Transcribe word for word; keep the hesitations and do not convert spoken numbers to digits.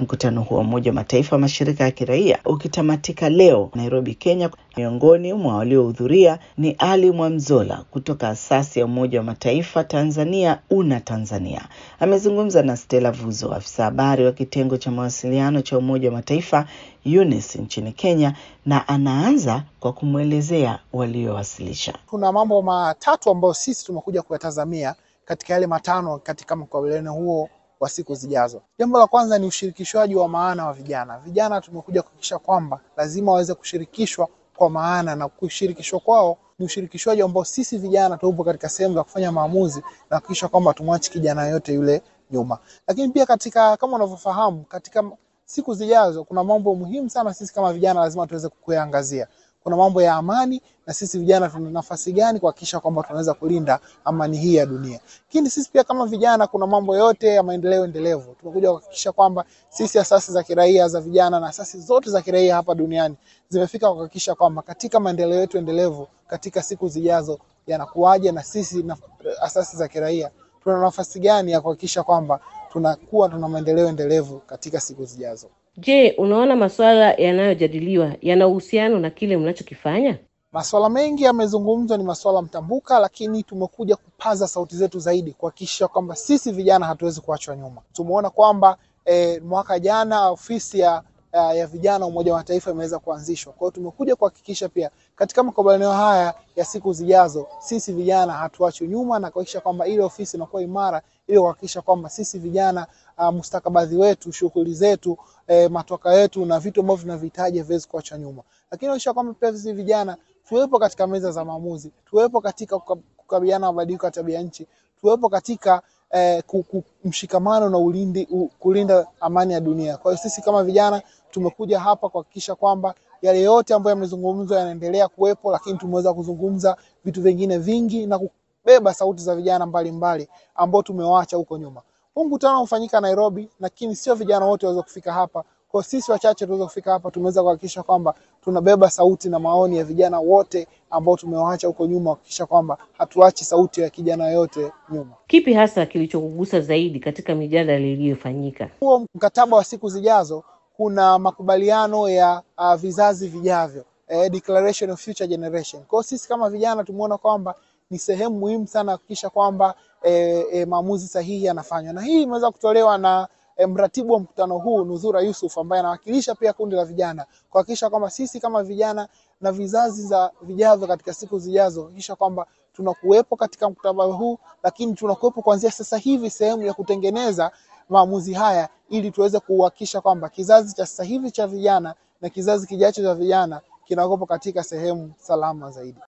Mkutano huo Umoja wa Mataifa wa mashirika ya kiraia ukitamatika leo Nairobi, Kenya. Miongoni mwa waliohudhuria ni Ali Mwamzola kutoka asasi ya Umoja wa Mataifa Tanzania, Una Tanzania. Amezungumza na Stella Vuzo, afisa habari wa kitengo cha mawasiliano cha Umoja wa Mataifa U N I C nchini Kenya, na anaanza kwa kumwelezea waliowasilisha. Kuna mambo matatu ambayo sisi tumekuja kuyatazamia katika yale matano katika mkutano huo wa siku zijazo. Jambo la kwanza ni ushirikishwaji wa maana wa vijana. Vijana tumekuja kuhakikisha kwamba lazima waweze kushirikishwa kwa maana, na kushirikishwa kwao ni ushirikishwaji ambao sisi vijana tupo katika sehemu za kufanya maamuzi na kuhakikisha kwamba tumwachi kijana yote yule nyuma. Lakini pia katika, kama unavyofahamu, katika siku zijazo kuna mambo muhimu sana sisi kama vijana lazima tuweze kuyaangazia. Kuna mambo ya amani, na sisi vijana tuna nafasi gani kuhakikisha kwamba tunaweza kulinda amani hii ya dunia. Lakini sisi pia kama vijana kuna mambo yote ya maendeleo endelevu. Tumekuja kuhakikisha kwamba sisi asasi za kiraia za vijana na asasi zote za kiraia hapa duniani zimefika kuhakikisha kwamba katika maendeleo yetu endelevu katika siku zijazo yanakuaje, na sisi na asasi za kiraia tuna nafasi gani ya kuhakikisha kwamba tunakuwa tuna maendeleo endelevu katika siku zijazo. Je, unaona masuala yanayojadiliwa yana uhusiano na kile mnachokifanya? Masuala mengi yamezungumzwa, ni masuala mtambuka, lakini tumekuja kupaza sauti zetu zaidi kuhakikisha kwamba sisi vijana hatuwezi kuachwa nyuma. Tumeona kwamba eh, mwaka jana ofisi ya ya vijana Umoja wa Mataifa imeweza kuanzishwa. Kwa hiyo tumekuja kuhakikisha pia katika makubaliano haya ya siku zijazo sisi vijana hatuachwi nyuma, na kuhakikisha kwamba ile ofisi inakuwa imara, ili kuhakikisha kwamba sisi vijana uh, mustakabali wetu, shughuli zetu, eh, matoka yetu na vitu ambavyo tunavihitaji viweze kuachwa nyuma. Lakini kuhakikisha kwamba pia sisi vijana tuwepo katika meza za maamuzi, tuwepo katika kukabiliana na mabadiliko ya tabia nchi, tuwepo katika eh, mshikamano na ulindi, u, kulinda amani ya dunia. Kwa hiyo sisi kama vijana tumekuja hapa kuhakikisha kwamba yale yote ambayo yamezungumzwa yanaendelea kuwepo, lakini tumeweza kuzungumza vitu vingine vingi na kubeba sauti za vijana mbalimbali ambao tumewaacha huko nyuma. Huu mkutano ufanyika Nairobi, lakini sio vijana wote waweza kufika hapa. Kwa sisi wachache tuweza kufika hapa, tumeweza kuhakikisha kwamba tunabeba sauti na maoni ya vijana wote ambao tumewaacha huko nyuma, kuhakikisha kwamba hatuachi sauti ya kijana yote nyuma. Kipi hasa kilichokugusa zaidi katika mijadala iliyofanyika? Huo mkataba wa siku zijazo kuna makubaliano ya uh, vizazi vijavyo, eh, Declaration of Future Generation. Kwa sisi kama vijana tumeona kwamba ni sehemu muhimu sana kuhakikisha kwamba eh, eh, maamuzi sahihi yanafanywa, na hii imeweza kutolewa na eh, mratibu wa mkutano huu Nuzura Yusuf, ambaye anawakilisha pia kundi la vijana, kuhakikisha kwamba sisi kama vijana na vizazi za vijavyo katika siku zijazo kuhakikisha kwamba tunakuwepo katika mkutano huu, lakini tunakuwepo kuanzia sasa hivi sehemu ya kutengeneza maamuzi haya, ili tuweze kuhakikisha kwamba kizazi cha sasa hivi cha vijana na kizazi kijacho cha vijana kinakuwepo katika sehemu salama zaidi.